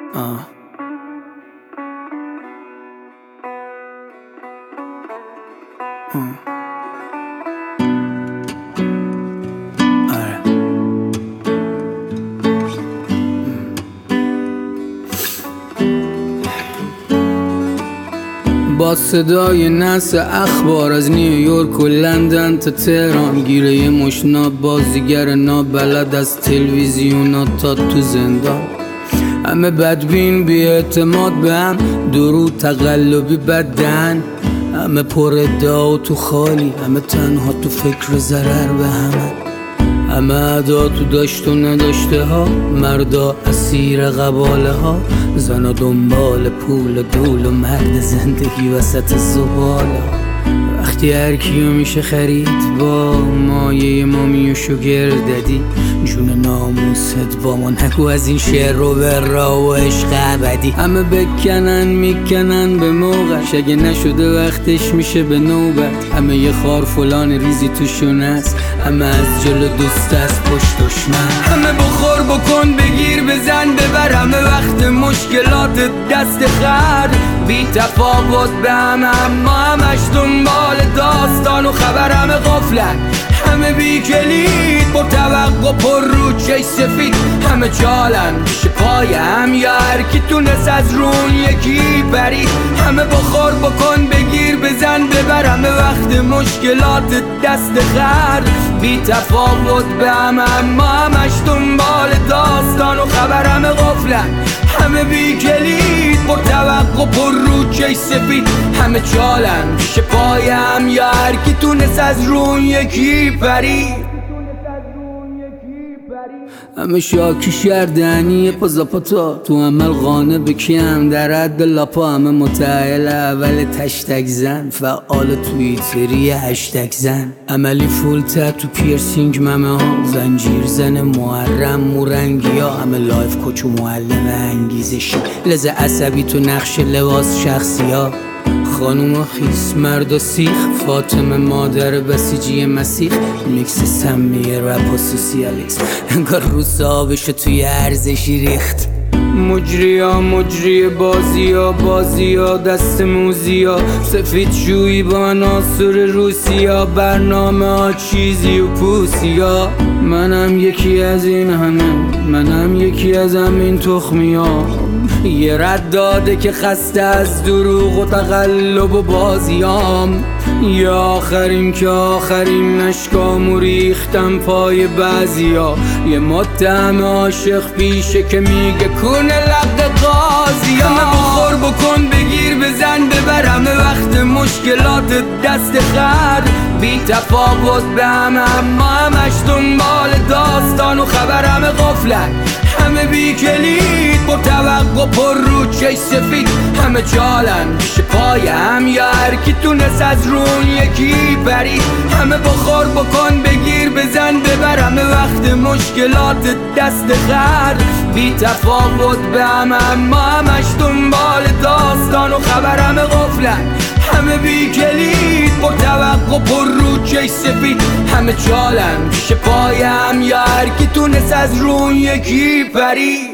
آه. آره. با صدای نس اخبار از نیویورک و لندن تا تهران، گیره یه مشناب بازیگر نابلد از تلویزیونات تا تو زندان. همه بدبین بی اعتماد به هم، درود تقلبی بدن، همه پر ادعا و تو خالی، همه تنها تو فکر ضرر به همه ادا تو داشت و نداشته ها، مردا اسیر قباله ها، زنا دنبال پول دول و مرد زندگی وسط زباله. وقتی هر کیو میشه خرید با مایه مامی و شوگر دادی، جون ناموست با ما نگو از این شعر رو به را و عشق ابدی. همه بکنن میکنن به موقعش، اگه نشده وقتش میشه به نوبت. همه یه خار فلان ریزی توشون است، همه از جلو دوست از پشت دشمن. همه بخور بکن بگیر بزن ببر، همه وقت مشکلات دست خر بی تفاوت به همه، اما همش دنبال داستان و خبر. همه غفلن همه بی کلید، با توقع پر رو چش سفید. همه چالن پیش پای هم، یا هر کی تونست از رون یکی برید. همه بخور بکن بگیر بزن ببر، همه وقت مشکلات دست خر بی تفاوت به همه، اما همش دنبال داستان و خبر. همه غفلن همه بی کلید، با توقع پر رو چش سفید. همه چالن پیش پای هم، یا هر کی تونست از رون یکی پرید. همه شاکی شردنی پازاپاتا، تو عمل قانه بکیم در حد لاپا. همه متعهل اول تشتک زن، فعال توییتری هشتک زن. عملی فول تو پیرسینگ ممه ها، زنجیر زن محرم مورنگی ها. همه لایف کوچ و معلم انگیزشی، لذه عصبی تو نقش لباس شخصی ها. خانوم خیس مرد و سیخ، فاطمه مادر بسیجی مسیح. میکس سمیه رپ و سوسیالیسم، انگار روز آبشو توی ارزشی ریخت. مجری ها مجری بازی ها دست موزی ها، سفید شویی با عناصر روسی ها. برنامه ها چیزی و پوسی ها. منم یکی از این همه، منم یکی از همین تخمی ها. یه رد داده که خسته از دروغ و تقلب و بازیام. یه آخرین که آخرین اشکامو ریختم پای بعضیا. یه متهم عاشق پیشه که میگه کنه لقد قاضی. همه بخور بکن بگیر بزن ببر، همه وقت مشکلات دست خر بی تفاوت به همه، اما همش دنبال داستان و خبر. همه غفلن همه بی کلید، با توقع پر رو چش سفید. همه چالن پیش پای هم، یا هر کی تونست از رون یکی برید. همه بخور بکن بگیر بزن ببر، همه وقت مشکلات دست خر بی تفاوت به همه، اما همش دنبال داستان و خبر. همه غفلن همه بی کلید، با توقع پر رو چش سفید. همه چالن پیش پای هم، یا هر کی تونست از رون یکی پرید.